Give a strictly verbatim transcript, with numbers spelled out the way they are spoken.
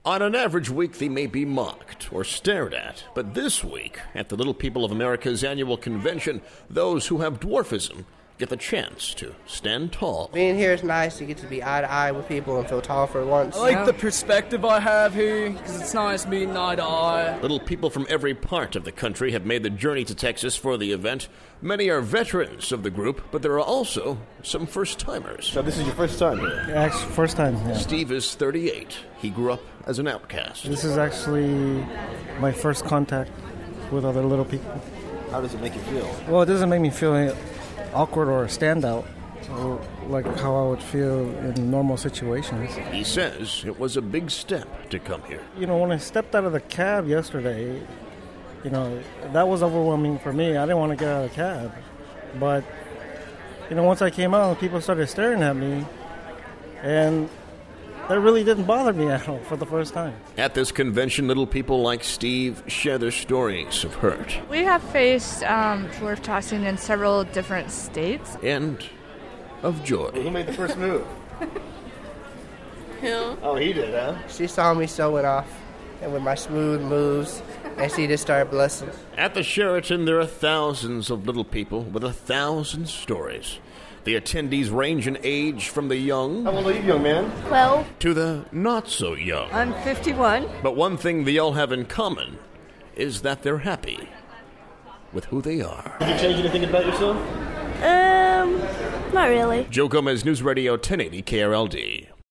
On an average week, they may be mocked or stared at, but this week, at the Little People of America's annual convention, those who have dwarfism get the chance to stand tall. Being here is nice. You get to be eye to eye with people and feel tall for once. I like yeah. the perspective I have here, because it's nice meeting eye to eye. Little people from every part of the country have made the journey to Texas for the event. Many are veterans of the group, but there are also some first-timers. So this is your first time here? Yeah, actually, first time, yeah. Steve is thirty-eight. He grew up as an outcast. This is actually my first contact with other little people. How does it make you feel? Well, it doesn't make me feel awkward or a standout, or like how I would feel in normal situations. He says it was a big step to come here. You know, when I stepped out of the cab yesterday, you know, that was overwhelming for me. I didn't want to get out of the cab. But, you know, once I came out, people started staring at me, and that really didn't bother me at all for the first time. At this convention, little people like Steve share their stories of hurt. We have faced um, dwarf tossing in several different states. And of joy. Who made the first move? Him. Oh, he did, huh? She saw me showing off, and with my smooth moves, and she just started blushing. At the Sheraton, there are thousands of little people with a thousand stories. The attendees range in age from the young... How old are you, young man? twelve. ...to the not-so-young. I'm fifty-one. But one thing they all have in common is that they're happy with who they are. Did you change anything about yourself? Um, not really. Joe Gomez, News Radio ten eighty K R L D.